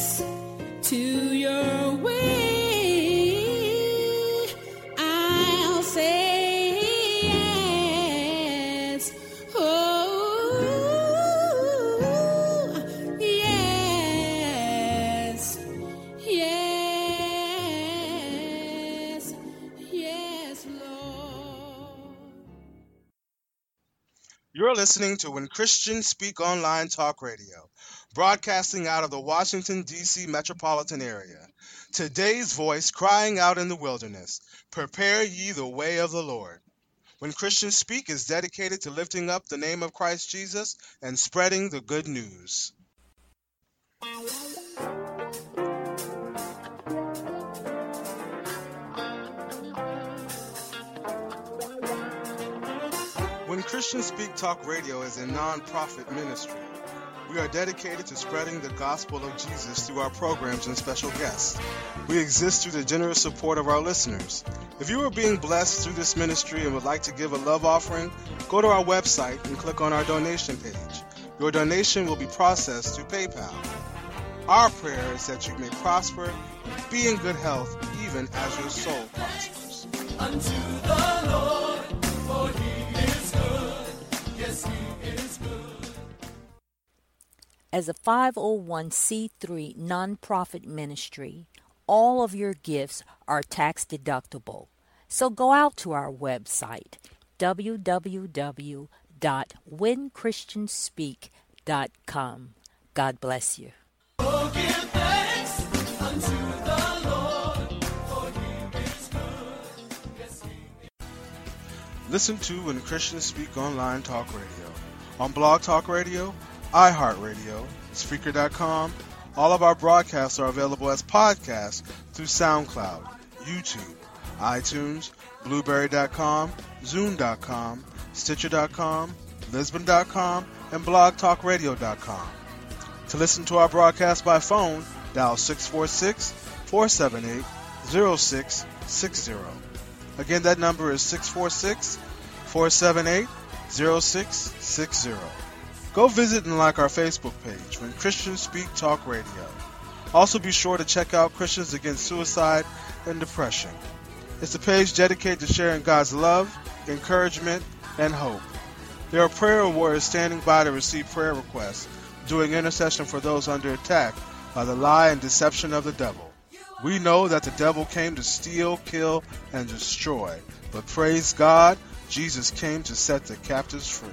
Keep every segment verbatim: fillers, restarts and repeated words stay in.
yes to your way. I'll say yes. Oh, yes. Yes. Yes, Lord. You're listening to When Christians Speak Online Talk Radio, broadcasting out of the Washington, D C metropolitan area. Today's voice crying out in the wilderness, prepare ye the way of the Lord. When Christians Speak is dedicated to lifting up the name of Christ Jesus and spreading the good news. When Christians Speak Talk Radio is a non-profit ministry. We are dedicated to spreading the gospel of Jesus through our programs and special guests. We exist through the generous support of our listeners. If you are being blessed through this ministry and would like to give a love offering, go to our website and click on our donation page. Your donation will be processed through PayPal. Our prayer is that you may prosper and be in good health even as your soul prospers. Unto the Lord, for he is good. Yes, he is good. As a five oh one c three nonprofit ministry, all of your gifts are tax deductible. So go out to our website, w w w dot when christians speak dot com. God bless you. Oh, give thanks unto the Lord, for he is good. Yes, he is. Listen to When Christians Speak Online Talk Radio on Blog Talk Radio, iHeartRadio, Spreaker dot com. All of our broadcasts are available as podcasts through SoundCloud, YouTube, iTunes, Blueberry dot com, Zoom dot com, Stitcher dot com, Lisbon dot com, and Blog Talk Radio dot com. To listen to our broadcast by phone, dial six four six, four seven eight, zero six six zero. Again, that number is six four six, four seven eight, zero six six zero. Go visit and like our Facebook page, When Christians Speak Talk Radio. Also be sure to check out Christians Against Suicide and Depression. It's a page dedicated to sharing God's love, encouragement, and hope. There are prayer warriors standing by to receive prayer requests, doing intercession for those under attack by the lie and deception of the devil. We know that the devil came to steal, kill, and destroy, but praise God, Jesus came to set the captives free.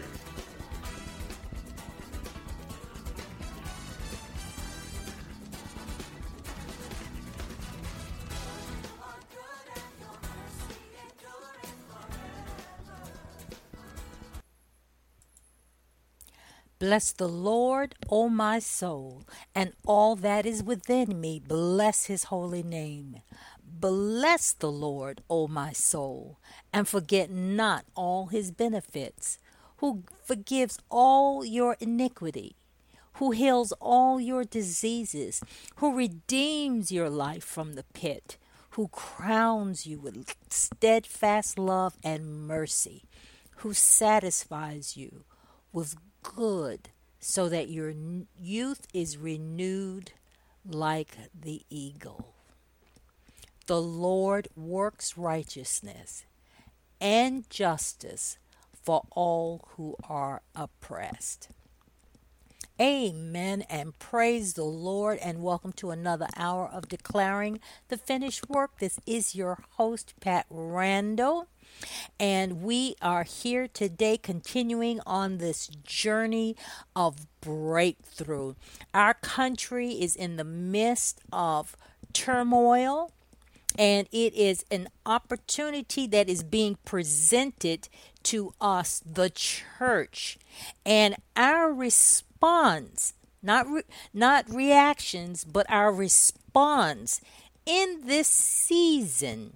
Bless the Lord, O my soul, and all that is within me. Bless his holy name. Bless the Lord, O my soul, and forget not all his benefits, who forgives all your iniquity, who heals all your diseases, who redeems your life from the pit, who crowns you with steadfast love and mercy, who satisfies you with good, so that your youth is renewed like the eagle. The Lord works righteousness and justice for all who are oppressed. Amen, and praise the Lord, and welcome to another hour of Declaring the Finished Work. This is your host, Pat Randall. And we are here today continuing on this journey of breakthrough. Our country is in the midst of turmoil, and it is an opportunity that is being presented to us, the church. And our response, not re- not reactions, but our response in this season,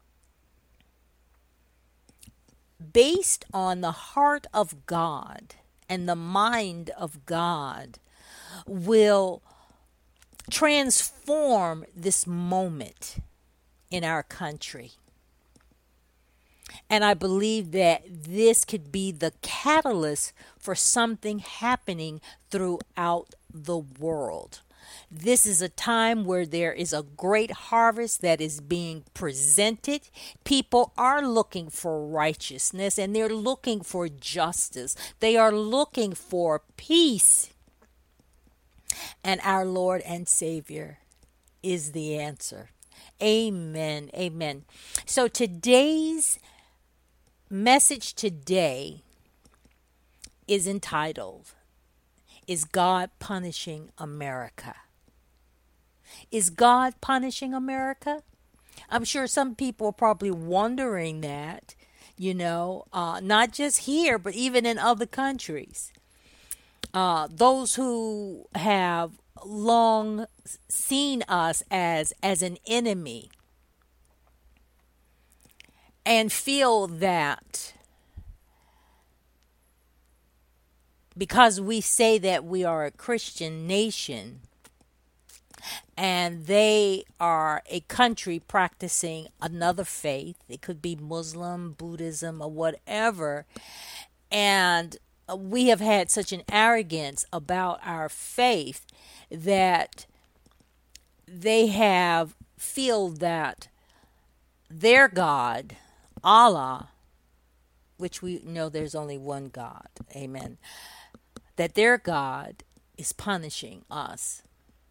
based on the heart of God and the mind of God, will transform this moment in our country. And I believe that this could be the catalyst for something happening throughout the world. This is a time where there is a great harvest that is being presented. People are looking for righteousness and they're looking for justice. They are looking for peace. And our Lord and Savior is the answer. Amen. Amen. So today's message today is entitled, Is God Punishing America? Is God punishing America? I'm sure some people are probably wondering that, you know, uh, not just here, but even in other countries. Uh, those who have long seen us as, as an enemy and feel that because we say that we are a Christian nation and they are a country practicing another faith, it could be Muslim, Buddhism, or whatever, and we have had such an arrogance about our faith that they have feel that their God, Allah, which we know there's only one God, amen, that their God is punishing us.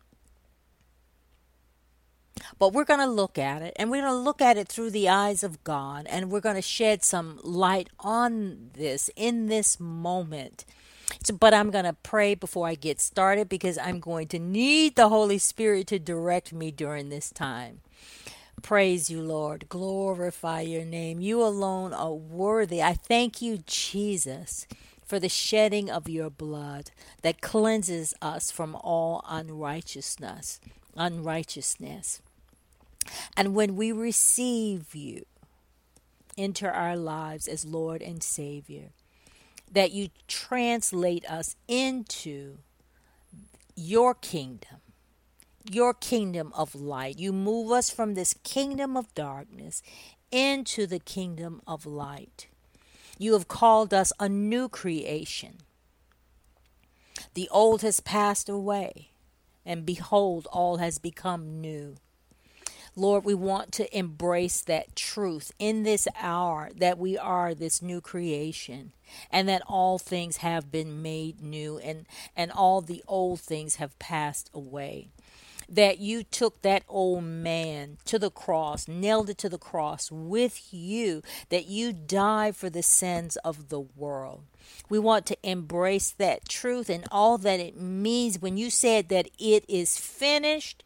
But we're going to look at it, and we're going to look at it through the eyes of God, and we're going to shed some light on this in this moment. So, but I'm going to pray before I get started because I'm going to need the Holy Spirit to direct me during this time. Praise you, Lord. Glorify your name. You alone are worthy. I thank you, Jesus, for the shedding of your blood that cleanses us from all unrighteousness. Unrighteousness. And when we receive you into our lives as Lord and Savior, that you translate us into your kingdom, your kingdom of light. You move us from this kingdom of darkness into the kingdom of light. You have called us a new creation. The old has passed away, and behold, all has become new. Lord, we want to embrace that truth in this hour that we are this new creation and that all things have been made new and, and all the old things have passed away. That you took that old man to the cross, nailed it to the cross with you, that you died for the sins of the world. We want to embrace that truth and all that it means when you said that it is finished.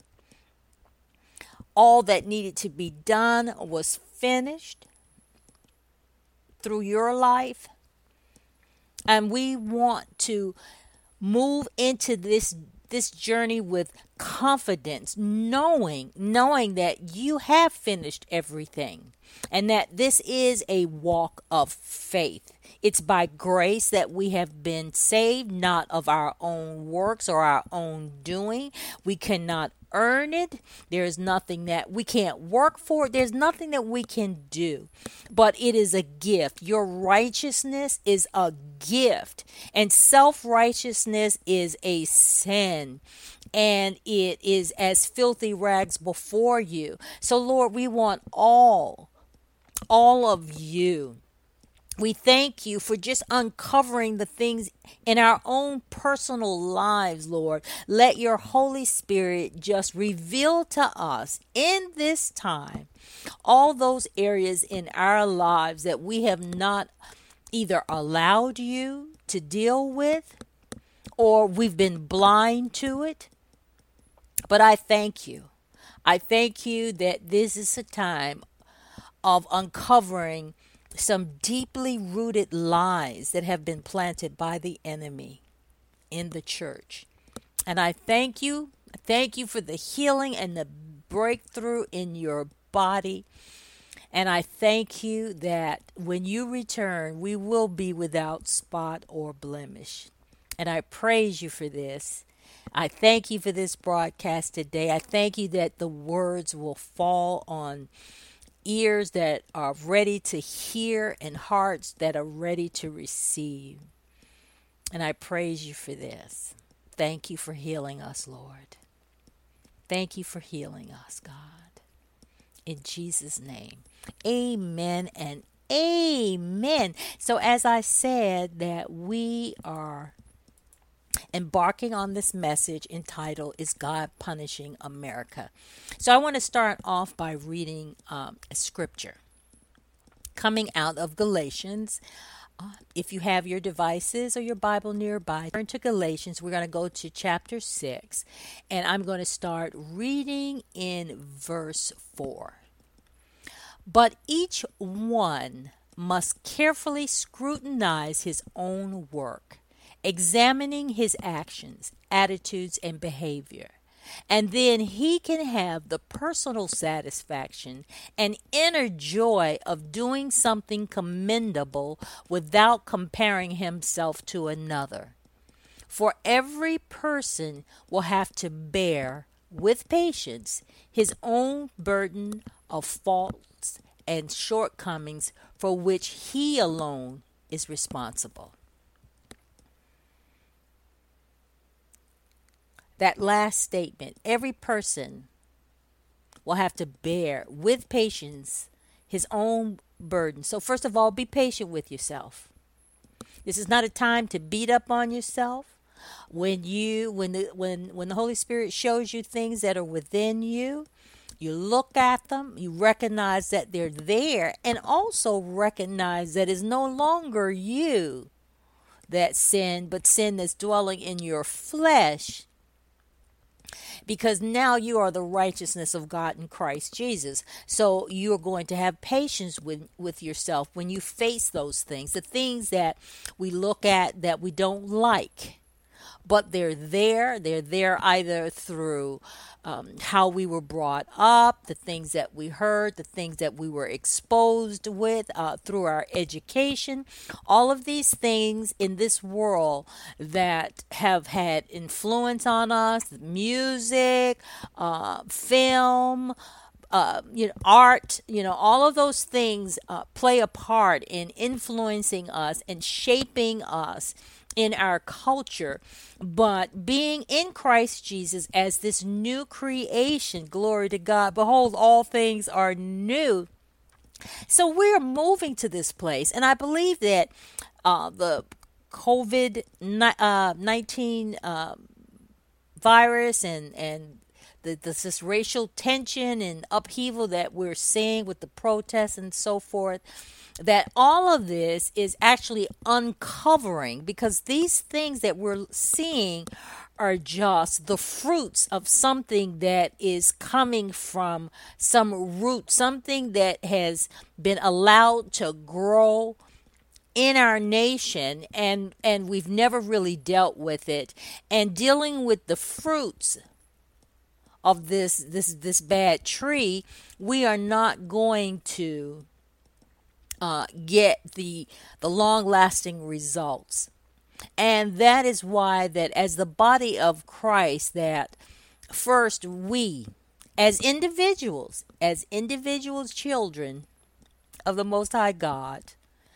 All that needed to be done was finished through your life. And we want to move into this this journey with confidence, knowing, knowing that you have finished everything and that this is a walk of faith. It's by grace that we have been saved, not of our own works or our own doing. We cannot earn it. There is nothing that we can't work for. There's nothing that we can do, but it is a gift. Your righteousness is a gift, and self-righteousness is a sin, and it is as filthy rags before you. So, Lord, we want all, all of you. We thank you for just uncovering the things in our own personal lives, Lord. Let your Holy Spirit just reveal to us in this time all those areas in our lives that we have not either allowed you to deal with or we've been blind to it. But I thank you. I thank you that this is a time of uncovering some deeply rooted lies that have been planted by the enemy in the church. And I thank you. Thank you for the healing and the breakthrough in your body. And I thank you that when you return, we will be without spot or blemish. And I praise you for this. I thank you for this broadcast today. I thank you that the words will fall on ears that are ready to hear and hearts that are ready to receive. And I praise you for this. Thank you for healing us, Lord. Thank you for healing us, God. In Jesus' name. Amen and amen. So as I said that we are embarking on this message entitled, Is God Punishing America? So I want to start off by reading um, a scripture coming out of Galatians. Uh, if you have your devices or your Bible nearby, turn to Galatians. We're going to go to chapter six, and I'm going to start reading in verse four. But each one must carefully scrutinize his own work, examining his actions, attitudes, and behavior. And then he can have the personal satisfaction and inner joy of doing something commendable without comparing himself to another. For every person will have to bear with patience his own burden of faults and shortcomings for which he alone is responsible. That last statement, every person will have to bear with patience his own burden. So first of all, be patient with yourself. This is not a time to beat up on yourself. When you when the when when the Holy Spirit shows you things that are within you, you look at them, you recognize that they're there, and also recognize that it's no longer you that sin, but sin that's dwelling in your flesh. Because now you are the righteousness of God in Christ Jesus. So you're going to have patience with, with yourself when you face those things, the things that we look at that we don't like. But they're there. They're there either through um, how we were brought up, the things that we heard, the things that we were exposed with uh, through our education. All of these things in this world that have had influence on us, music, uh, film, Uh, you know, art, you know, all of those things uh, play a part in influencing us and shaping us in our culture. But being in Christ Jesus as this new creation, glory to God, behold, all things are new. So we're moving to this place. And I believe that uh, the COVID nineteen uh, virus and, and The, this, this racial tension and upheaval that we're seeing with the protests and so forth, that all of this is actually uncovering, because these things that we're seeing are just the fruits of something that is coming from some root, something that has been allowed to grow in our nation, and, and we've never really dealt with it. And dealing with the fruits of this this this bad tree, we are not going to uh, get the the long lasting results. And that is why that as the body of Christ, that first we as individuals, as individuals, children of the Most High God,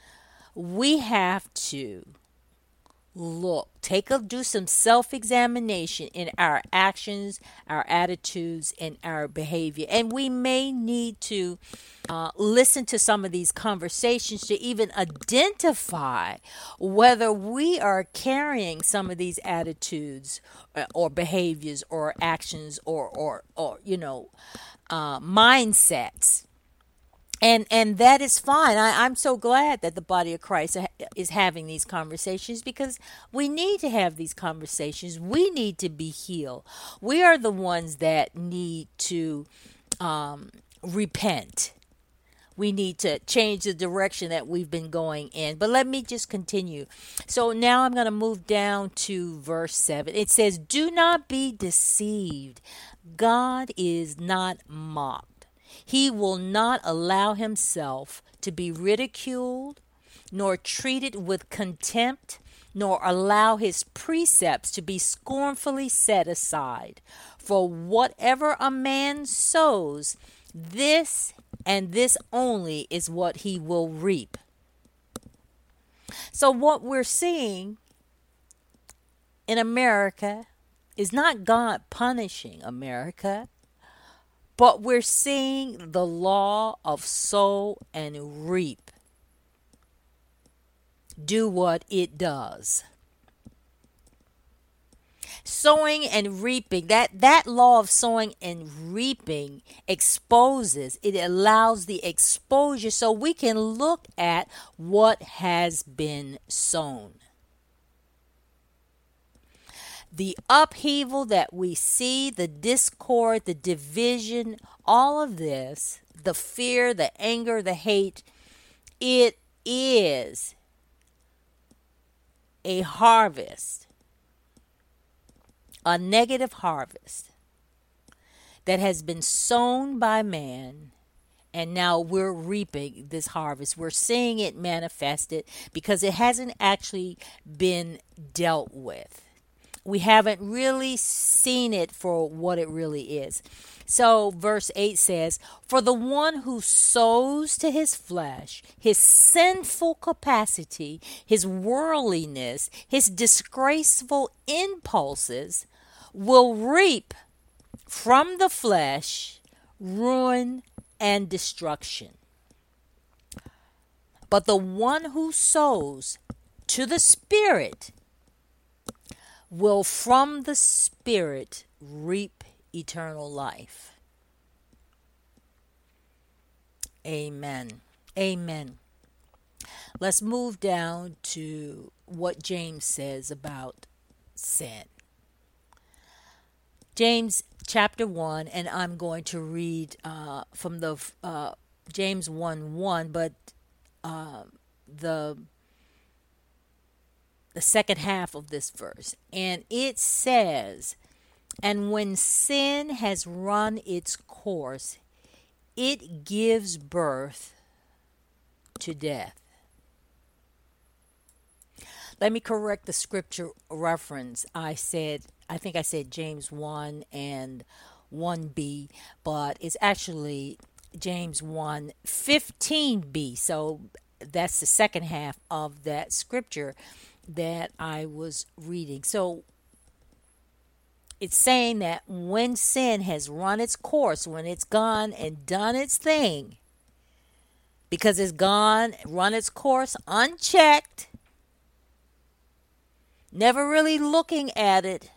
we have to look, take a, do some self-examination in our actions, our attitudes, and our behavior. And we may need to uh, listen to some of these conversations to even identify whether we are carrying some of these attitudes or, or behaviors or actions or, or, or you know, uh, mindsets. And and that is fine. I, I'm so glad that the body of Christ is having these conversations, because we need to have these conversations. We need to be healed. We are the ones that need to um, repent. We need to change the direction that we've been going in. But let me just continue. So now I'm going to move down to verse seven. It says, "Do not be deceived. God is not mocked. He will not allow himself to be ridiculed, nor treated with contempt, nor allow his precepts to be scornfully set aside. For whatever a man sows, this and this only is what he will reap." So what we're seeing in America is not God punishing America, but we're seeing the law of sow and reap do what it does. Sowing and reaping, that, that law of sowing and reaping exposes, it allows the exposure so we can look at what has been sown. The upheaval that we see, the discord, the division, all of this, the fear, the anger, the hate, it is a harvest, a negative harvest that has been sown by man, and now we're reaping this harvest. We're seeing it manifested because it hasn't actually been dealt with. We haven't really seen it for what it really is. So verse eight says, "For the one who sows to his flesh, his sinful capacity, his worldliness, his disgraceful impulses, will reap from the flesh ruin and destruction. But the one who sows to the Spirit will from the Spirit reap eternal life." Amen. Amen. Let's move down to what James says about sin. James chapter one, and I'm going to read uh, from the uh, James one one, but uh, the the second half of this verse. And it says, "And when sin has run its course, it gives birth to death." Let me correct the scripture reference. I said, I think I said James one and one b, but it's actually James one fifteen b. So that's the second half of that scripture that I was reading. So it's saying that when sin has run its course, when it's gone and done its thing, because it's gone, run its course unchecked, never really looking at it,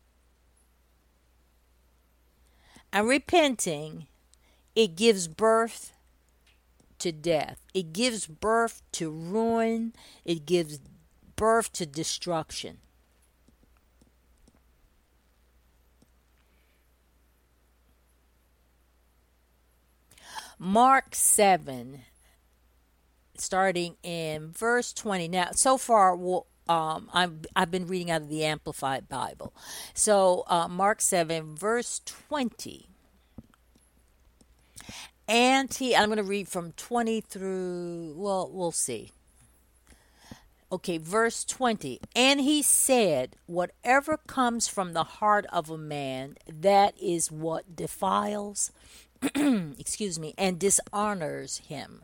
and repenting, it gives birth to death. It gives birth to ruin. It gives birth to destruction. Mark seven, starting in verse twenty. Now, so far, we'll, um, I'm, I've been reading out of the Amplified Bible. So, uh, Mark seven, verse twenty. And he, I'm going to read from twenty through, well, we'll see. Okay, verse twenty. "And he said, whatever comes from the heart of a man, that is what defiles, excuse me, and dishonors him."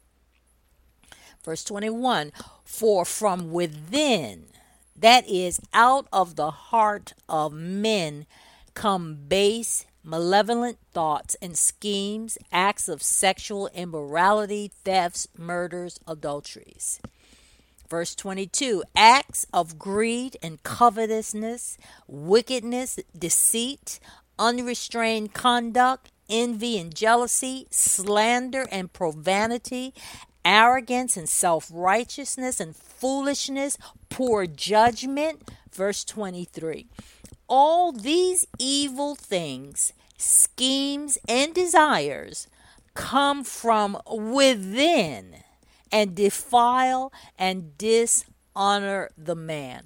Verse twenty-one, "For from within, that is, out of the heart of men, come base, malevolent thoughts and schemes, acts of sexual immorality, thefts, murders, adulteries." Verse twenty-two, "Acts of greed and covetousness, wickedness, deceit, unrestrained conduct, envy and jealousy, slander and profanity, arrogance and self-righteousness and foolishness, poor judgment." Verse twenty-three, "All these evil things, schemes, and desires come from within and defile and dishonor the man."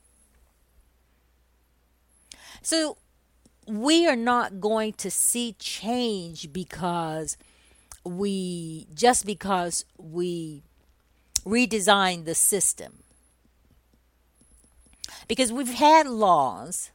So we are not going to see change because we, just because we redesign the system. Because we've had laws,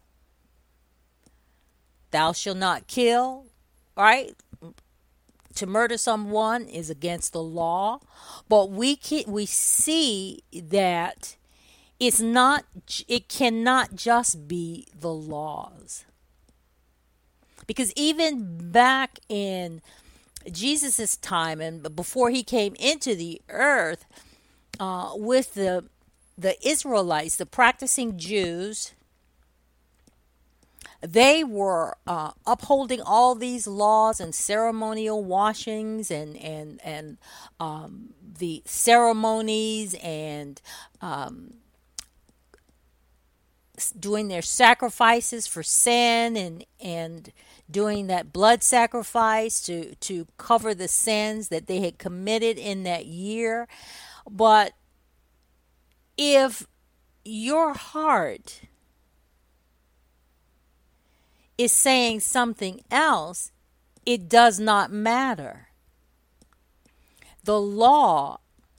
thou shalt not kill, right? To murder someone is against the law, but we can, we see that it's not, it cannot just be the laws. Because even back in Jesus' time and before he came into the earth, uh, with the the Israelites, the practicing Jews, they were uh, upholding all these laws and ceremonial washings and and and um, the ceremonies and um, doing their sacrifices for sin and and doing that blood sacrifice to to cover the sins that they had committed in that year. But if your heart is saying something else, it does not matter. The law,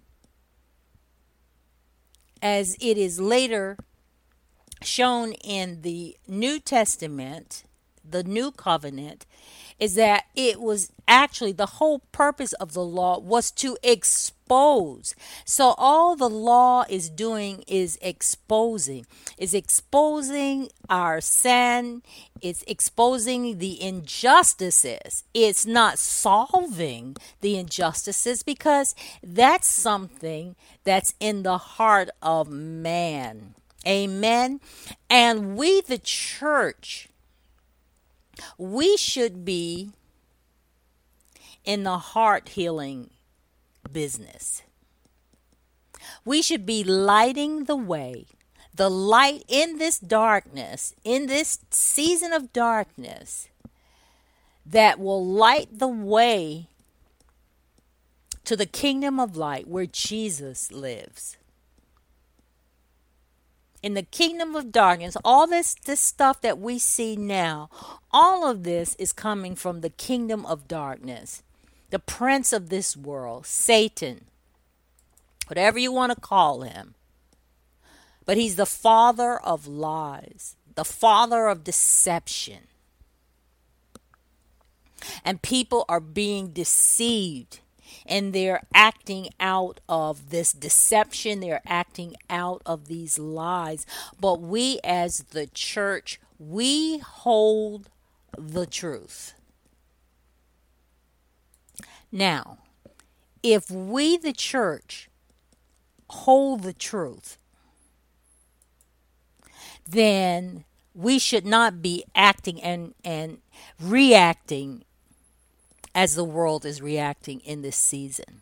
as it is later shown in the New Testament, the New Covenant, is that it was actually the whole purpose of the law was to expose. So all the law is doing is exposing, is exposing our sin, it's exposing the injustices. It's not solving the injustices because that's something that's in the heart of man. Amen. And we, the church, we should be in the heart healing business. We should be lighting the way, the light in this darkness, in this season of darkness, that will light the way to the kingdom of light where Jesus lives. In the kingdom of darkness, all this, this stuff that we see now, all of this is coming from the kingdom of darkness. The prince of this world, Satan, whatever you want to call him. But he's the father of lies, the father of deception. And people are being deceived. And they're acting out of this deception. They're acting out of these lies. But we as the church, we hold the truth. Now, if we, the church, hold the truth, then we should not be acting and, and reacting as the world is reacting in this season.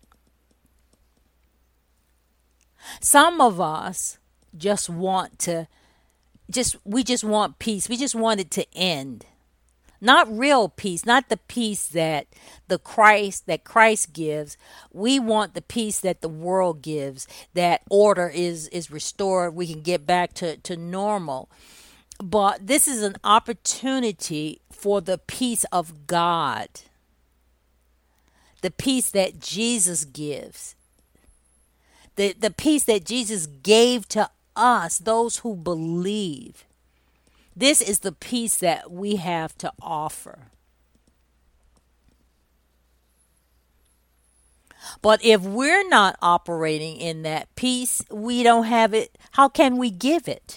Some of us just want to, just we just want peace. We just want it to end. Not real peace, not the peace that the Christ, that Christ gives. We want the peace that the world gives, that order is, is restored. We can get back to, to normal. But this is an opportunity for the peace of God. The peace that Jesus gives. The, the peace that Jesus gave to us, those who believe. This is the peace that we have to offer. But if we're not operating in that peace, we don't have it. How can we give it?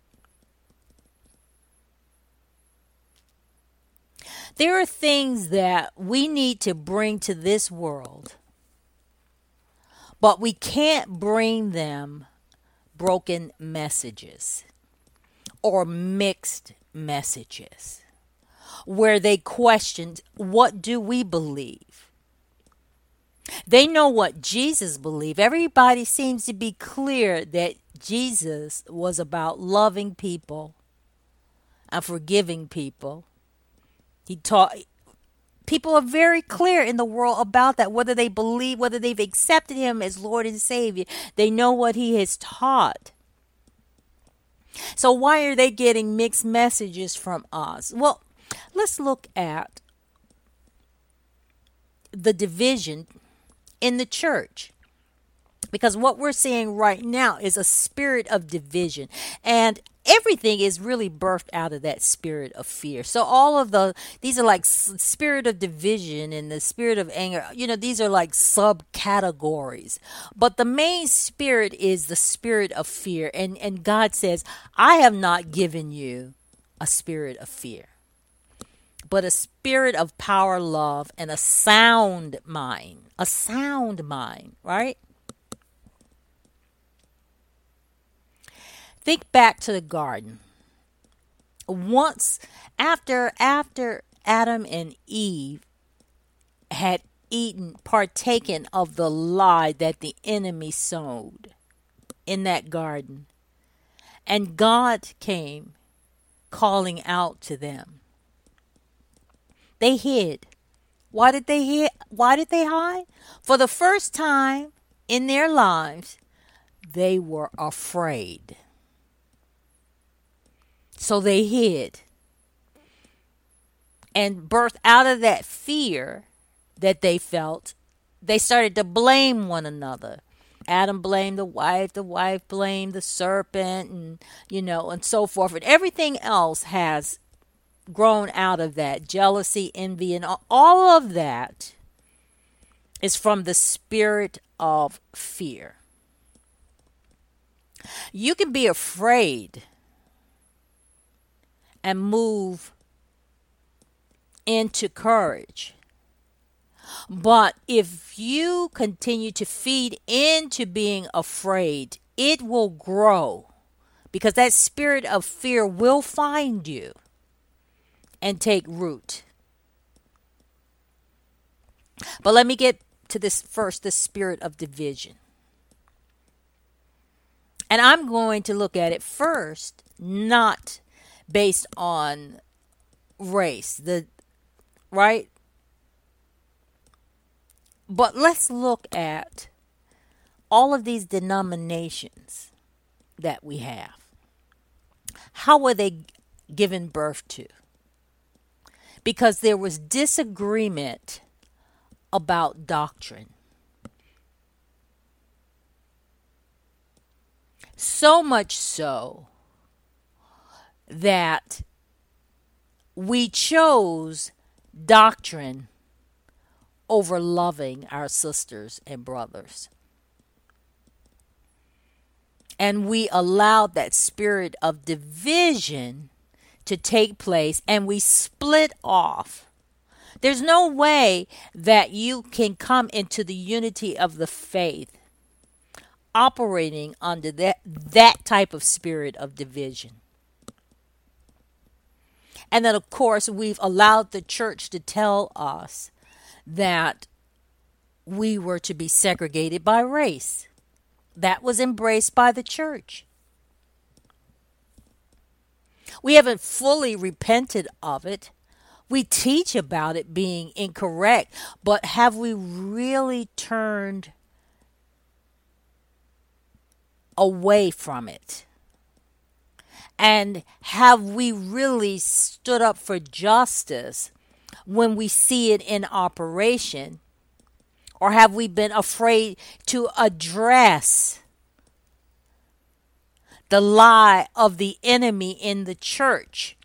There are things that we need to bring to this world, but we can't bring them broken messages or mixed messages where they questioned, what do we believe? They know what Jesus believed. Everybody seems to be clear that Jesus was about loving people and forgiving people. He taught, people are very clear in the world about that, whether they believe, whether they've accepted him as Lord and Savior. They know what he has taught. So why are they getting mixed messages from us? Well, let's look at the division in the church. Because what we're seeing right now is a spirit of division. And everything is really birthed out of that spirit of fear. So all of the these are like s- spirit of division and the spirit of anger. You know, these are like subcategories. But the main spirit is the spirit of fear. And and God says, "I have not given you a spirit of fear, but a spirit of power, love, and a sound mind." A sound mind, right? Think back to the garden. Once after after Adam and Eve had eaten, partaken of the lie that the enemy sowed in that garden, and God came calling out to them. They hid. Why did they hid? Why did they hide? For the first time in their lives, they were afraid. So they hid. And birthed out of that fear that they felt, they started to blame one another. Adam blamed the wife, the wife blamed the serpent, and you know, and so forth. And everything else has grown out of that. Jealousy, envy, and all of that is from the spirit of fear. You can be afraid and move into courage. But if you continue to feed into being afraid, it will grow, because that spirit of fear will find you and take root. But let me get to this first, the spirit of division. And I'm going to look at it first, not based on race, the right? But let's look at all of these denominations that we have. How were they given birth to? Because there was disagreement about doctrine. So much so that we chose doctrine over loving our sisters and brothers. And we allowed that spirit of division to take place, and we split off. There's no way that you can come into the unity of the faith operating under that, that type of spirit of division. And then, of course, we've allowed the church to tell us that we were to be segregated by race. That was embraced by the church. We haven't fully repented of it. We teach about it being incorrect, but have we really turned away from it? And have we really stood up for justice when we see it in operation? Or have we been afraid to address the lie of the enemy in the church?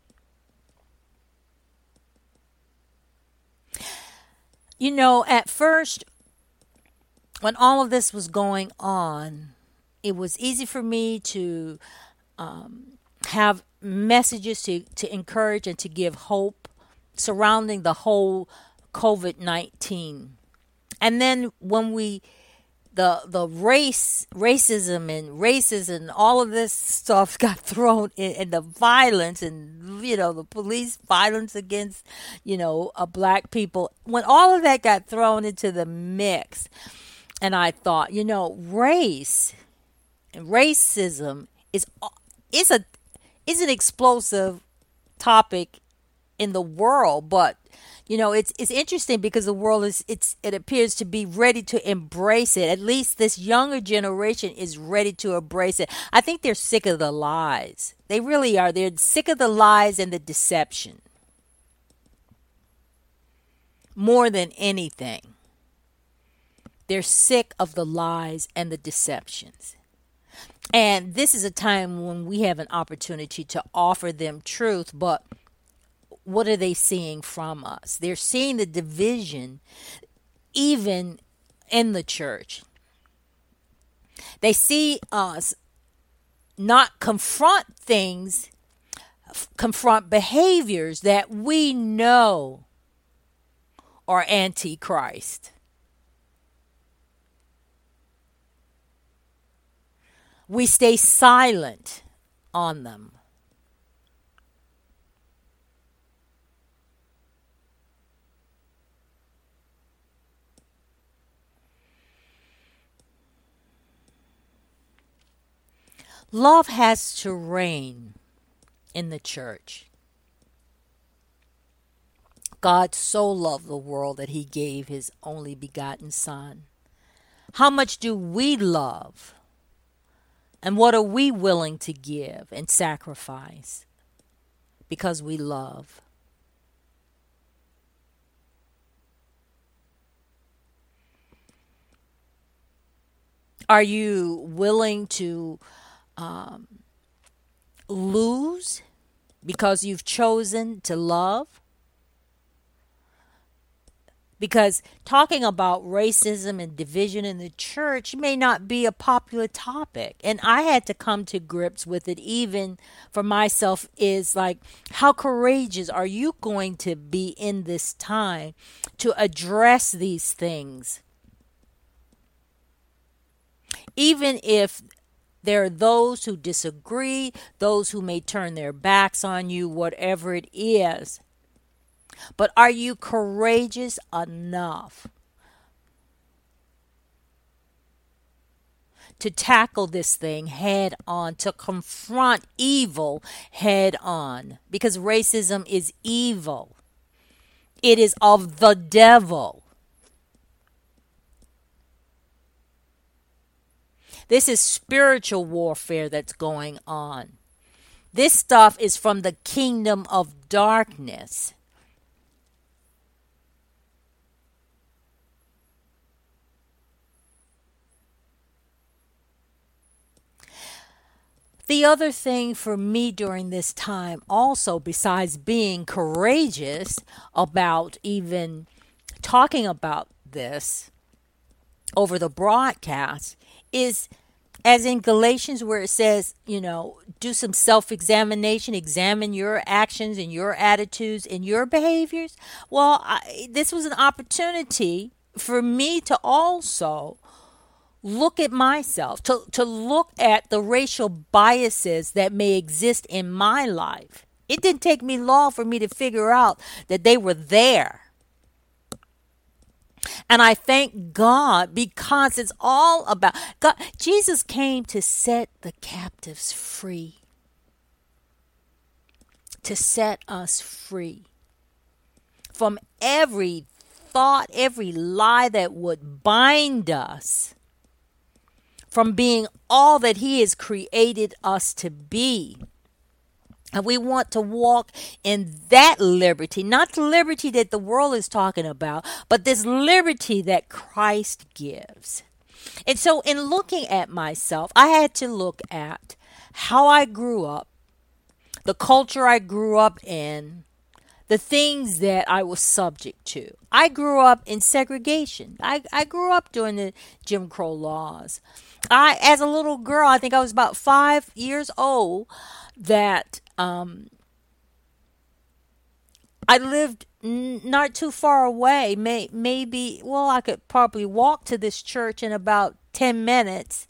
You know, at first, when all of this was going on, it was easy for me to um, have messages to, to encourage and to give hope surrounding the whole COVID nineteen. And then when we, the the race, racism and racism and all of this stuff got thrown in, and the violence and, you know, the police violence against, you know, uh, black people, when all of that got thrown into the mix, and I thought, you know, race and racism is is a is an explosive topic in the world, but you know, it's it's interesting because the world is it's it appears to be ready to embrace it. At least this younger generation is ready to embrace it. I think they're sick of the lies. They really are. They're sick of the lies and the deception. More than anything, they're sick of the lies and the deceptions. And this is a time when we have an opportunity to offer them truth, but what are they seeing from us? They're seeing the division even in the church. They see us not confront things, f- confront behaviors that we know are antichrist. We stay silent on them. Love has to reign in the church. God so loved the world that he gave his only begotten Son. How much do we love? And what are we willing to give and sacrifice because we love? Are you willing to um, lose because you've chosen to love? Because talking about racism and division in the church may not be a popular topic. And I had to come to grips with it even for myself, is like, how courageous are you going to be in this time to address these things? Even if there are those who disagree, those who may turn their backs on you, whatever it is. But are you courageous enough to tackle this thing head on, to confront evil head on? Because racism is evil. It is of the devil. This is spiritual warfare that's going on. This stuff is from the kingdom of darkness. The other thing for me during this time also, besides being courageous about even talking about this over the broadcast, is as in Galatians, where it says, you know, do some self-examination, examine your actions and your attitudes and your behaviors. Well, I, this was an opportunity for me to also look at myself, to, to look at the racial biases that may exist in my life. It didn't take me long for me to figure out that they were there. And I thank God, because it's all about God. Jesus came to set the captives free, to set us free from every thought, every lie that would bind us from being all that he has created us to be. And we want to walk in that liberty, not the liberty that the world is talking about, but this liberty that Christ gives. And so in looking at myself, I had to look at how I grew up, the culture I grew up in, the things that I was subject to. I grew up in segregation. I, I grew up during the Jim Crow laws. I, as a little girl, I think I was about five years old, that um, I lived n- not too far away. May, maybe, well, I could probably walk to this church in about ten minutes.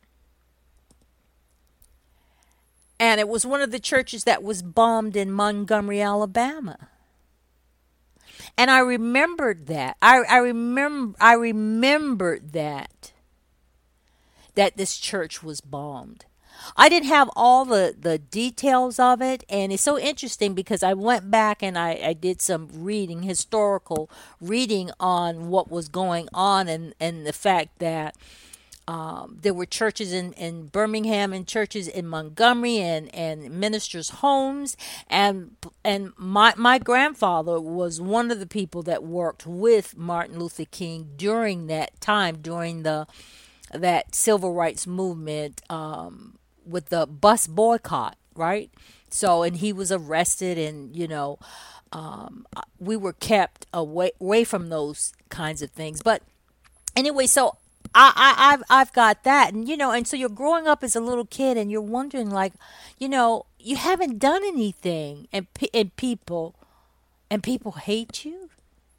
And it was one of the churches that was bombed in Montgomery, Alabama. And I remembered that. I, I remember I remembered that. That this church was bombed. I didn't have all the, the details of it. And it's so interesting because I went back and I, I did some reading, historical reading on what was going on, and, and the fact that Um, there were churches in, in Birmingham and churches in Montgomery and, and ministers' homes. And and my, my grandfather was one of the people that worked with Martin Luther King during that time, during the that civil rights movement um, with the bus boycott, right? So, and he was arrested, and you know, um, we were kept away away from those kinds of things. But anyway, so I, I I've I've got that, and you know, and so you're growing up as a little kid, and you're wondering, like, you know, you haven't done anything, and pe- and people and people hate you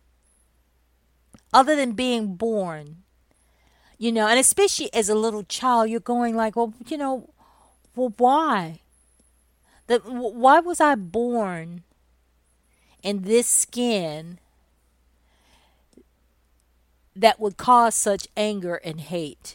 other than being born, you know, and especially as a little child, you're going like, well, you know, well, why? That why was I born in this skin that would cause such anger and hate?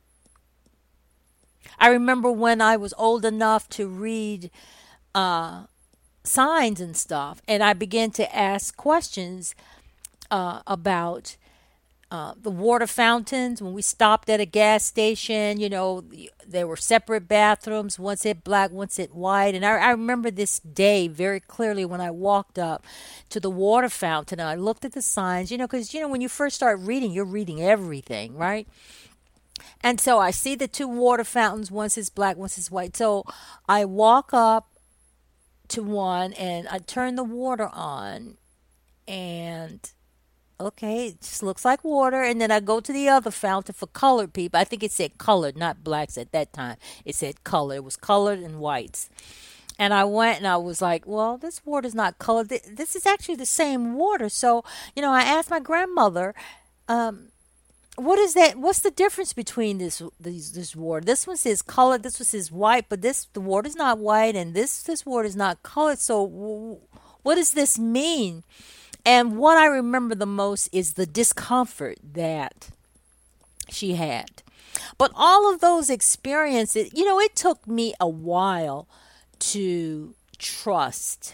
I remember when I was old enough to read uh, signs and stuff, and I began to ask questions uh, about uh, the water fountains. When we stopped at a gas station, you know, there were separate bathrooms. One said black, one said white. And I, I remember this day very clearly when I walked up to the water fountain and I looked at the signs, you know, because, you know, when you first start reading, you're reading everything, right? And so I see the two water fountains. One says black, one says white. So I walk up to one and I turn the water on, and okay, it just looks like water. And then I go to the other fountain for colored people. I think it said colored, not blacks at that time. It said colored. It was colored and whites. And I went and I was like, well, this water's not colored. Th- This is actually the same water. So, you know, I asked my grandmother, um, what is that? What's the difference between this these this water? This one says colored, this one says white, but this the water's not white, and this this water is not colored. So, w- what does this mean? And what I remember the most is the discomfort that she had. But all of those experiences, you know, it took me a while to trust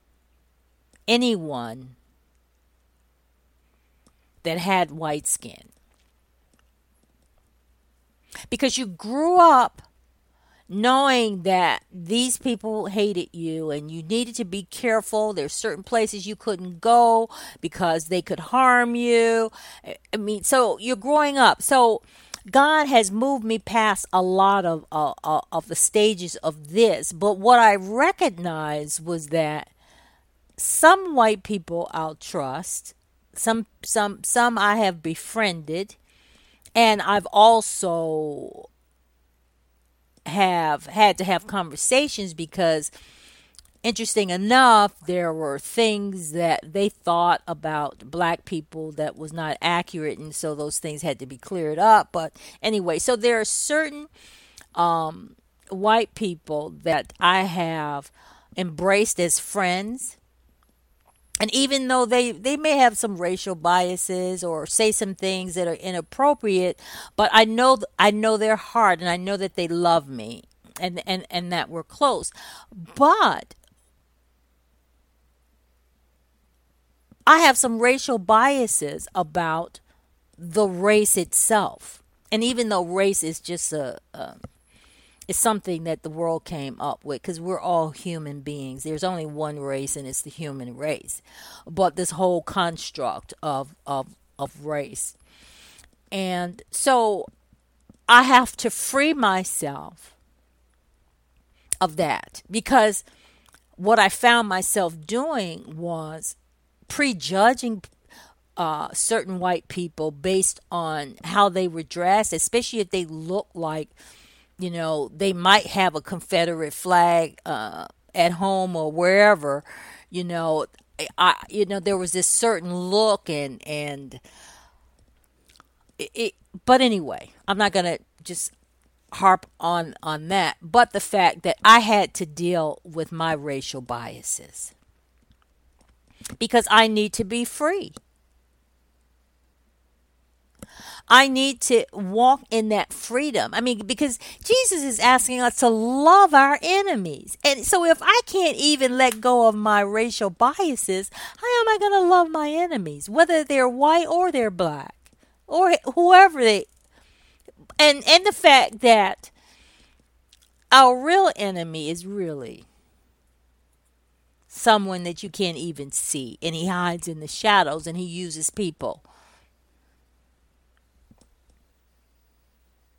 anyone that had white skin. Because you grew up knowing that these people hated you and you needed to be careful. There's certain places you couldn't go because they could harm you. I mean, so you're growing up. So God has moved me past a lot of uh, uh, of the stages of this. But what I recognized was that some white people I'll trust, some some some I have befriended, and I've also have had to have conversations because, interesting enough, there were things that they thought about black people that was not accurate, and so those things had to be cleared up. But anyway, so there are certain um, white people that I have embraced as friends. And even though they, they may have some racial biases or say some things that are inappropriate, but I know I know their heart, and I know that they love me, and, and, and that we're close. But I have some racial biases about the race itself. And even though race is just a, a it's something that the world came up with, because we're all human beings. There's only one race, and it's the human race. But this whole construct of of of race, and so I have to free myself of that, because what I found myself doing was prejudging uh, certain white people based on how they were dressed, especially if they look like, you know, they might have a Confederate flag uh, at home or wherever. You know, I, you know, there was this certain look, and and it. it but anyway, I'm not gonna just harp on on that. But the fact that I had to deal with my racial biases because I need to be free. I need to walk in that freedom. I mean, because Jesus is asking us to love our enemies. And so if I can't even let go of my racial biases, how am I going to love my enemies, whether they're white or they're black or whoever they, and, and the fact that our real enemy is really someone that you can't even see, and he hides in the shadows, and he uses people.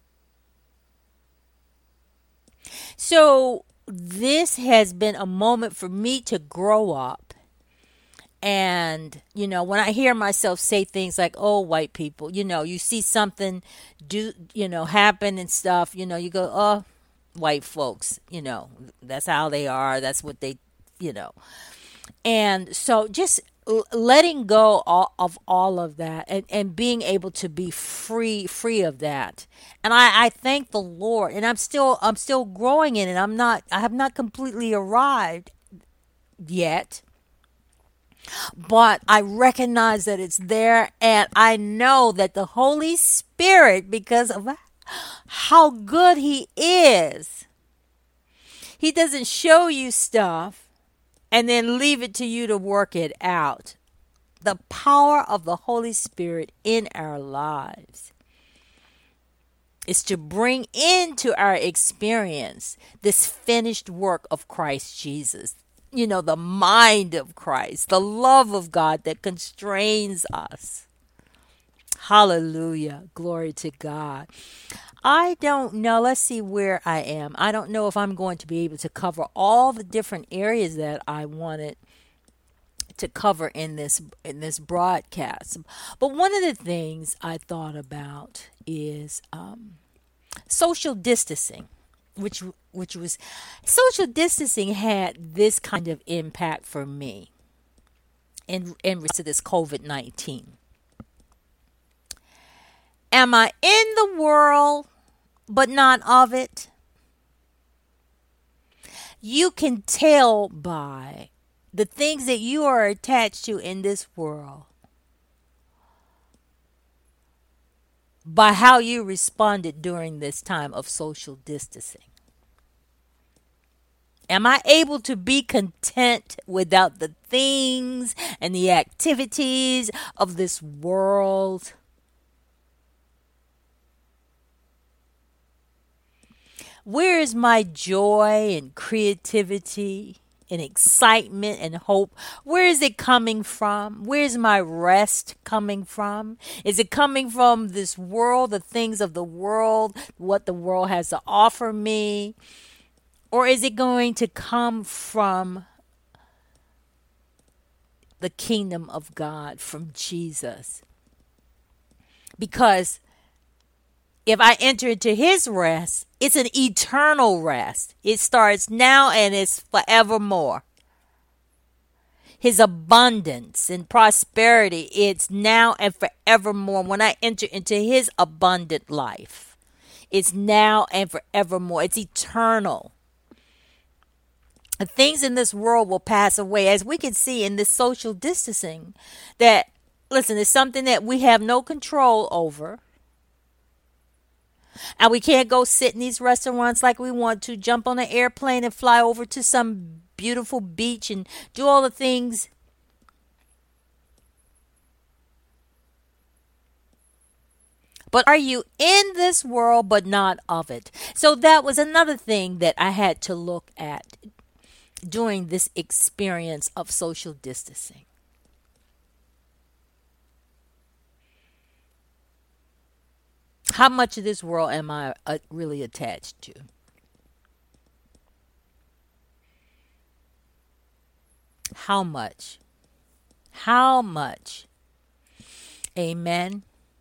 So this has been a moment for me to grow up. And, you know, when I hear myself say things like, oh, white people, you know, you see something do, you know, happen and stuff, you know, you go, oh, white folks, you know, that's how they are. That's what they, you know. And so just l- letting go all, of all of that and, and being able to be free, free of that. And I, I thank the Lord, and I'm still, I'm still growing in it. I'm not, I have not completely arrived yet. But I recognize that it's there, and I know that the Holy Spirit, because of how good He is, He doesn't show you stuff and then leave it to you to work it out. The power of the Holy Spirit in our lives is to bring into our experience this finished work of Christ Jesus. You know, the mind of Christ, the love of God that constrains us. Hallelujah. Glory to God. I don't know. Let's see where I am. I don't know if I'm going to be able to cover all the different areas that I wanted to cover in this in this broadcast. But one of the things I thought about is um, social distancing. Which which was social distancing had this kind of impact for me in in response to this COVID nineteen. Am I in the world but not of it? You can tell by the things that you are attached to in this world by how you responded during this time of social distancing. Am I able to be content without the things and the activities of this world? Where is my joy and creativity and excitement and hope? Where is it coming from? Where is my rest coming from? Is it coming from this world, the things of the world, what the world has to offer me? Or is it going to come from the kingdom of God, from Jesus? Because if I enter into His rest, it's an eternal rest. It starts now and it's forevermore. His abundance and prosperity, it's now and forevermore. When I enter into His abundant life, it's now and forevermore. It's eternal. The things in this world will pass away, as we can see in this social distancing, that, listen, it's something that we have no control over. And we can't go sit in these restaurants like we want to, jump on an airplane and fly over to some beautiful beach and do all the things. But are you in this world but not of it? So that was another thing that I had to look at during this experience of social distancing. How much of this world am I uh, really attached to? How much? How much? Amen.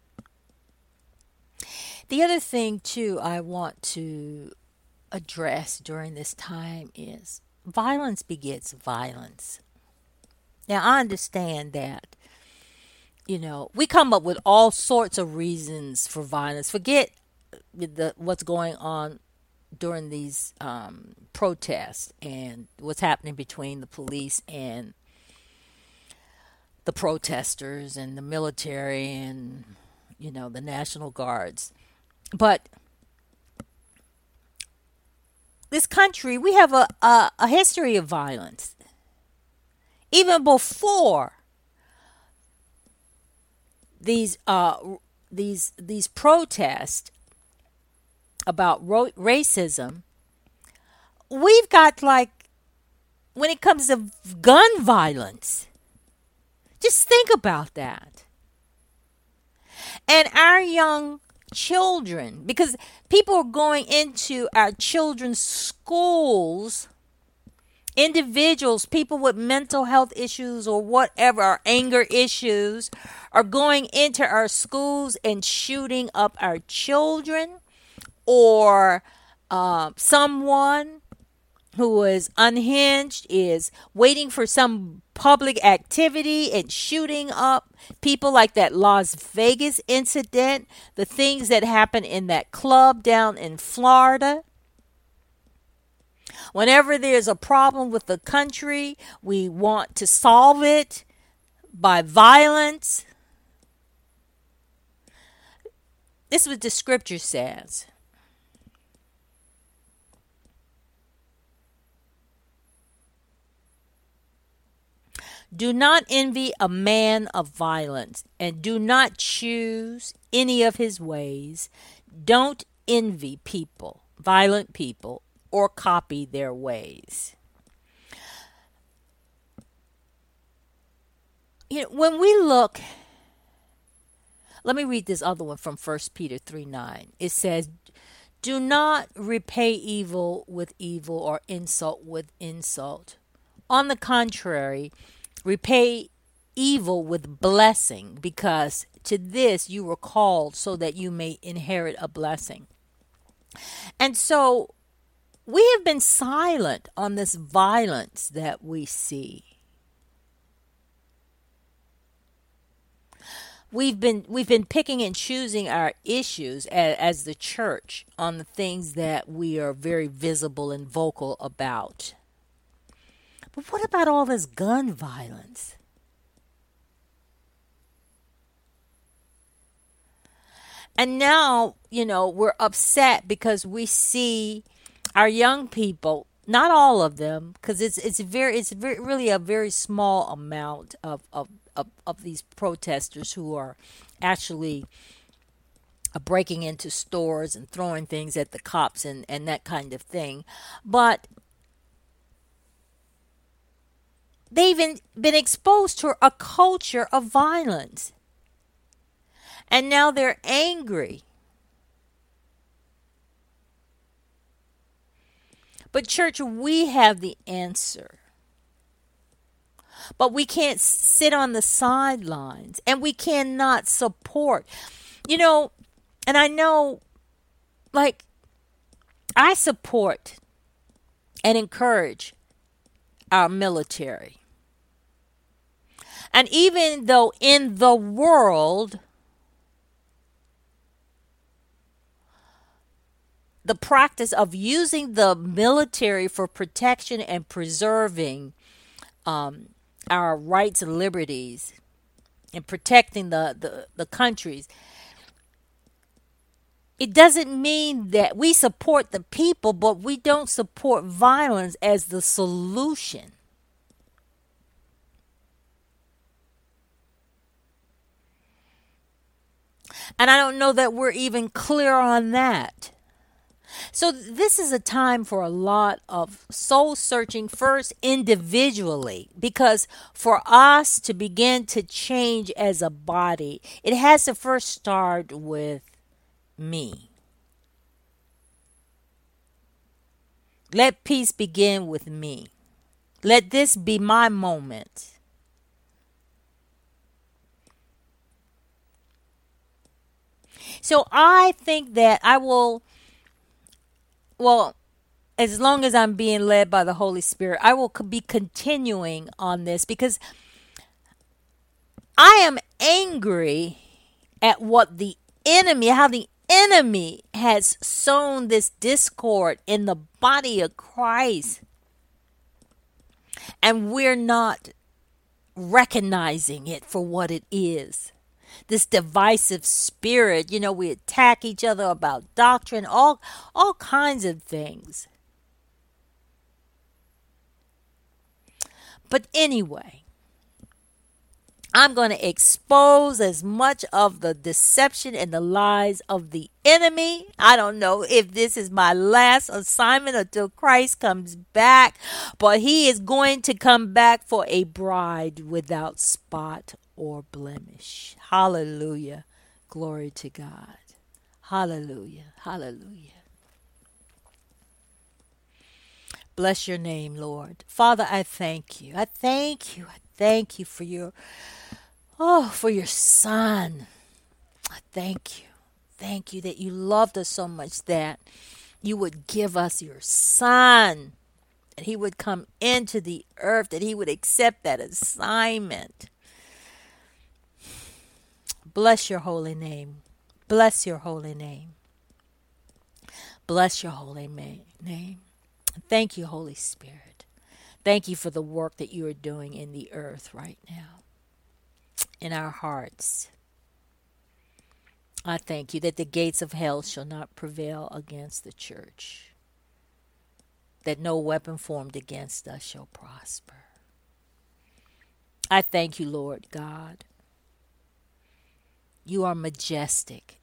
The other thing, too, I want to address during this time is violence begets violence. Now, I understand that, you know, we come up with all sorts of reasons for violence. Forget the, what's going on during these um, protests and what's happening between the police and the protesters and the military and, you know, the National Guards. But this country, we have a, a, a history of violence. Even before these uh, these these protests about ro- racism, we've got, like, when it comes to gun violence, just think about that. And our young children, because people are going into our children's schools. Individuals, people with mental health issues or whatever, or anger issues, are going into our schools and shooting up our children, or uh, someone who is unhinged is waiting for some public activity and shooting up people, like that Las Vegas incident, the things that happened in that club down in Florida. Whenever there's a problem with the country, we want to solve it by violence. This is what the scripture says. Do not envy a man of violence, and do not choose any of his ways. Don't envy people, violent people, or copy their ways. You know, when we look, let me read this other one from First Peter three nine. It says, do not repay evil with evil or insult with insult. On the contrary, repay evil with blessing, because to this you were called, so that you may inherit a blessing. And so we have been silent on this violence that we see. We've been we've been picking and choosing our issues as, as the church on the things that we are very visible and vocal about. But what about all this gun violence? And now, you know, we're upset because we see our young people, not all of them, because it's it's very it's very, really a very small amount of, of, of, of these protesters who are actually uh, breaking into stores and throwing things at the cops and, and that kind of thing. But they've been, been exposed to a culture of violence. And now they're angry. But church, we have the answer. But we can't sit on the sidelines, and we cannot support. You know, and I know, like, I support and encourage our military. And even though in the world, the practice of using the military for protection and preserving um, our rights and liberties and protecting the, the, the countries, it doesn't mean that we support the people, but we don't support violence as the solution. And I don't know that we're even clear on that. So this is a time for a lot of soul searching, first individually, because for us to begin to change as a body, it has to first start with me. Let peace begin with me. Let this be my moment. So I think that I will, well, as long as I'm being led by the Holy Spirit, I will be continuing on this, because I am angry at what the enemy, how the enemy has sown this discord in the body of Christ. And we're not recognizing it for what it is. This divisive spirit, you know, we attack each other about doctrine, all, all kinds of things. But anyway, I'm going to expose as much of the deception and the lies of the enemy. I don't know if this is my last assignment until Christ comes back, but he is going to come back for a bride without spot or blemish. Hallelujah. Glory to God. Hallelujah. Hallelujah. Bless your name, Lord. Father, I thank you. I thank you. I thank you for your, oh, for your son. I thank you. Thank you that you loved us so much that you would give us your son, that he would come into the earth, that he would accept that assignment. Bless your holy name. Bless your holy name. Bless your holy name. Thank you, Holy Spirit. Thank you for the work that you are doing in the earth right now, in our hearts. I thank you that the gates of hell shall not prevail against the church, that no weapon formed against us shall prosper. I thank you, Lord God. You are majestic.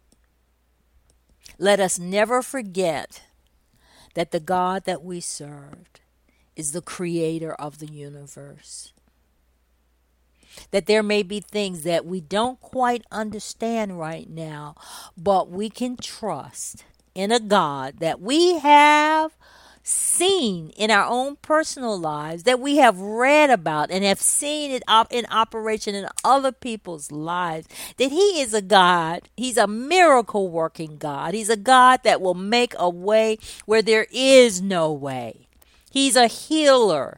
Let us never forget that the God that we served is the creator of the universe. That there may be things that we don't quite understand right now, but we can trust in a God that we have seen in our own personal lives, that we have read about and have seen it op- in operation in other people's lives, that he is a God, he's a miracle working God. He's a God that will make a way where there is no way. He's a healer.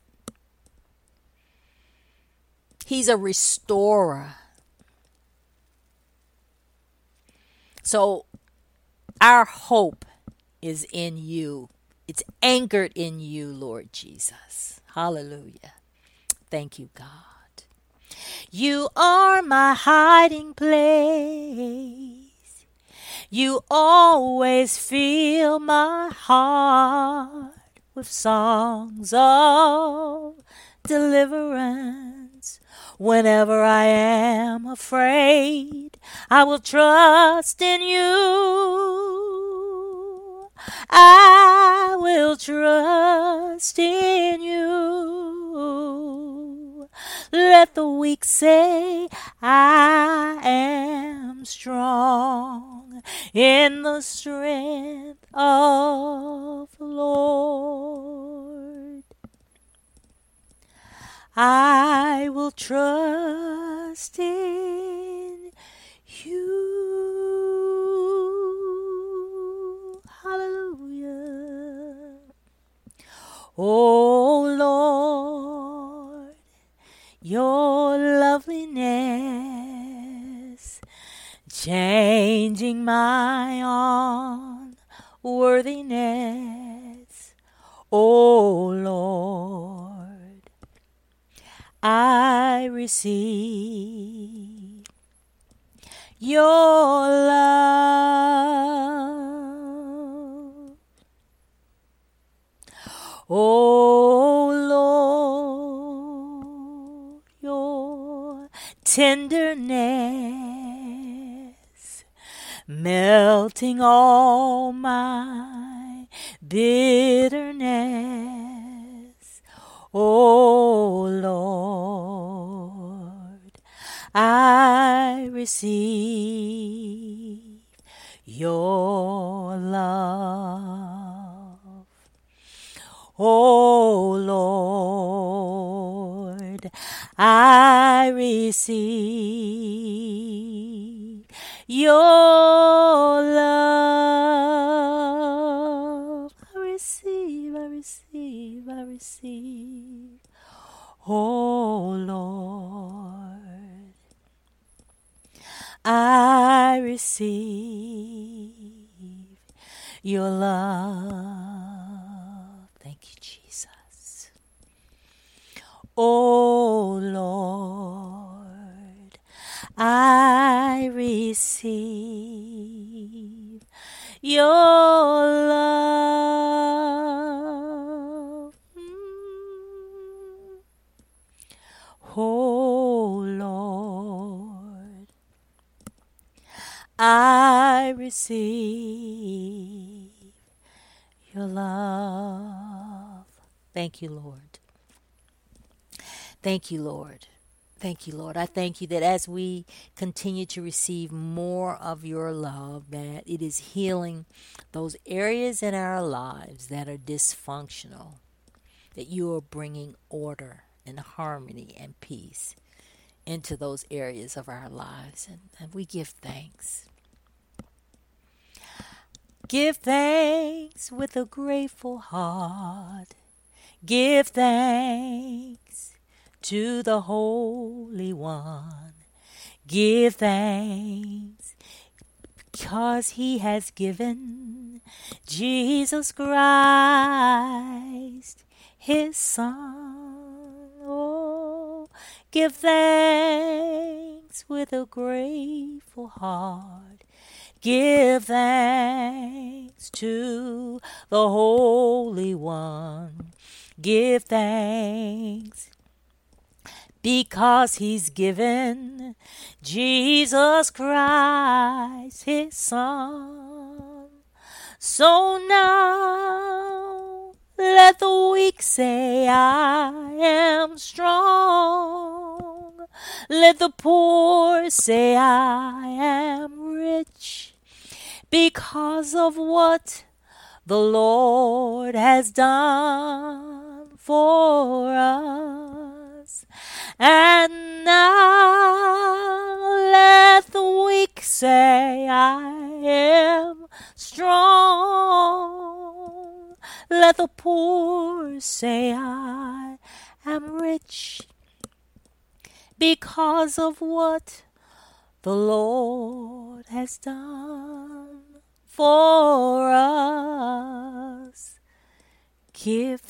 He's a restorer. So our hope is in you. It's anchored in you, Lord Jesus. Hallelujah. Thank you, God. You are my hiding place. You always fill my heart with songs of deliverance. Whenever I am afraid, I will trust in you. I will trust in you. Let the weak say, I am strong in the strength of the Lord. I will trust in you. Hallelujah. Oh Lord, your loveliness changing my unworthiness. Oh Lord, I receive your love. Oh Lord, your tenderness melting all my bitterness. Oh Lord, I receive your love. Oh Lord, I receive your love. I receive, I receive, I receive. Oh Lord, I receive your love. Thank you, Jesus. Oh Lord, I receive your love. Mm. Oh Lord, I receive your love. Thank you, Lord. Thank you, Lord. Thank you, Lord. I thank you that as we continue to receive more of your love, that it is healing those areas in our lives that are dysfunctional, that you are bringing order and harmony and peace into those areas of our lives. And, and we give thanks. Give thanks with a grateful heart. Give thanks to the Holy One. Give thanks because he has given Jesus Christ, his Son. Oh, give thanks with a grateful heart. Give thanks to the Holy One. Give thanks because he's given Jesus Christ, his Son. So now let the weak say, I am strong. Let the poor say, I am rich because of what the Lord has done for us. And now let the weak say, I am strong. Let the poor say, I am rich because of what the Lord has done for us. Give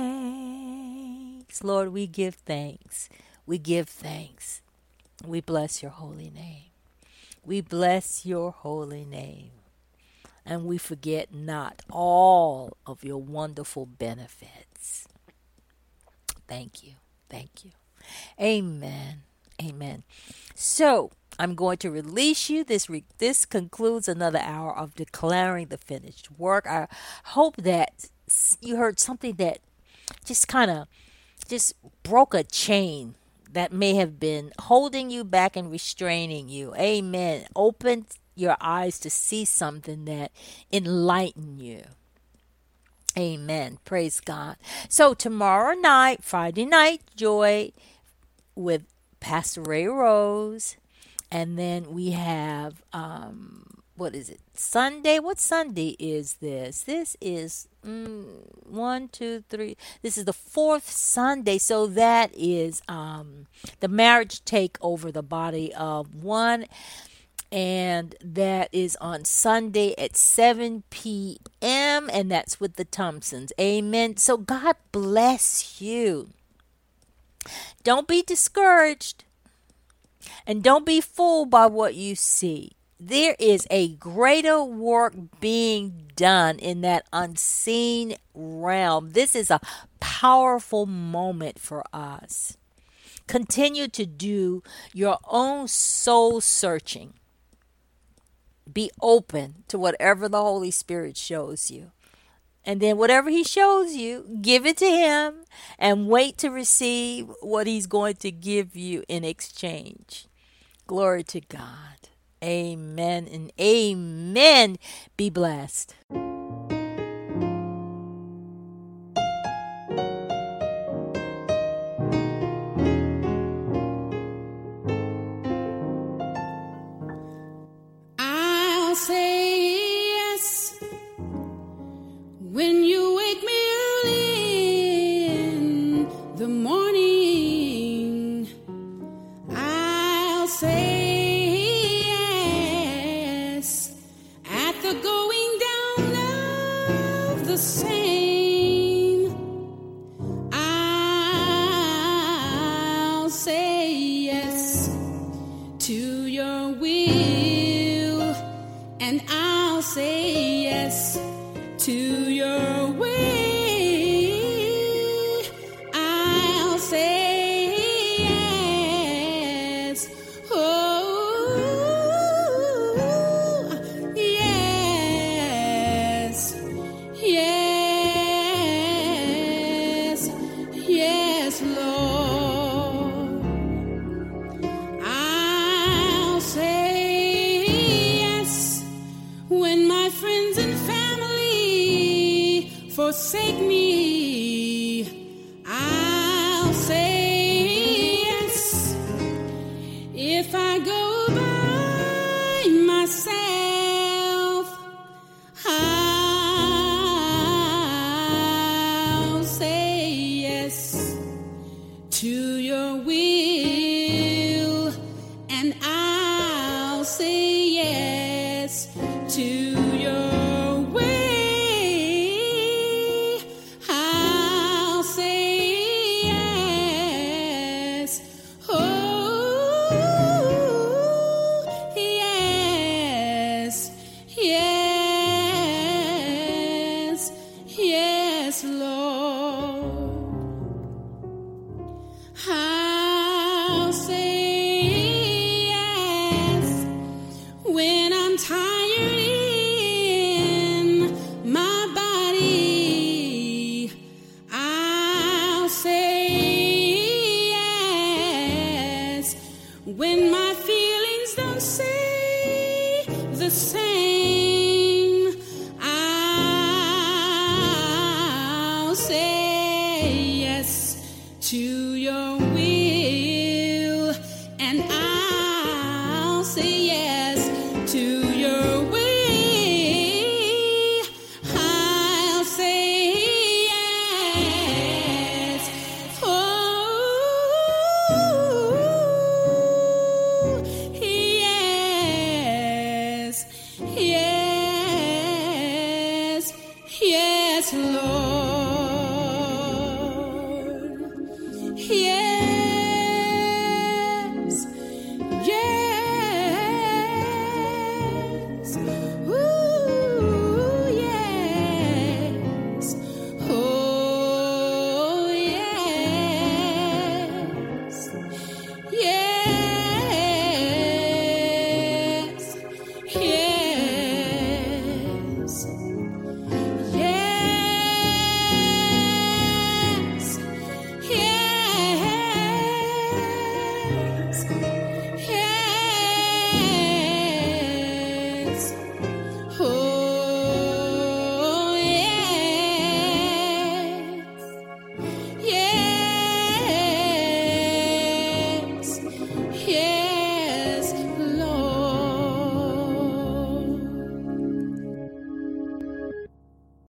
thanks. Lord, we give thanks. We give thanks. We bless your holy name. We bless your holy name. And we forget not all of your wonderful benefits. Thank you. Thank you. Amen. Amen. So, I'm going to release you. This re- this concludes another hour of declaring the finished work. I hope that you heard something that just kind of just broke a chain that may have been holding you back and restraining you. Amen. Open your eyes to see something that enlighten you. Amen. Praise God. So tomorrow night, Friday Night Joy with Pastor Ray Rose. And then we have, um, what is it? Sunday? What Sunday is this? This is mm, one, two, three. This is the fourth Sunday. So that is um, the marriage take over the body of one. And that is on Sunday at seven p.m. And that's with the Thompsons. Amen. So God bless you. Don't be discouraged. And don't be fooled by what you see. There is a greater work being done in that unseen realm. This is a powerful moment for us. Continue to do your own soul searching. Be open to whatever the Holy Spirit shows you. And then whatever he shows you, give it to him and wait to receive what he's going to give you in exchange. Glory to God. Amen and amen. Be blessed. I'll say yes when you wake me early in the morning. I'll say yes at the going down of the same. I'll say yes to your will, and I'll say yes to your way. I'll say yes. Oh, yes. Yes. Yes, Lord. forsake me, I'll say yes. If I go by myself, I'll say yes to your will, and I'll say yes to your way. I'll say yes. Oh, yes, yes, yes, Lord. I'll say yes when I'm tired in my body. I'll say yes when my feelings don't say the same.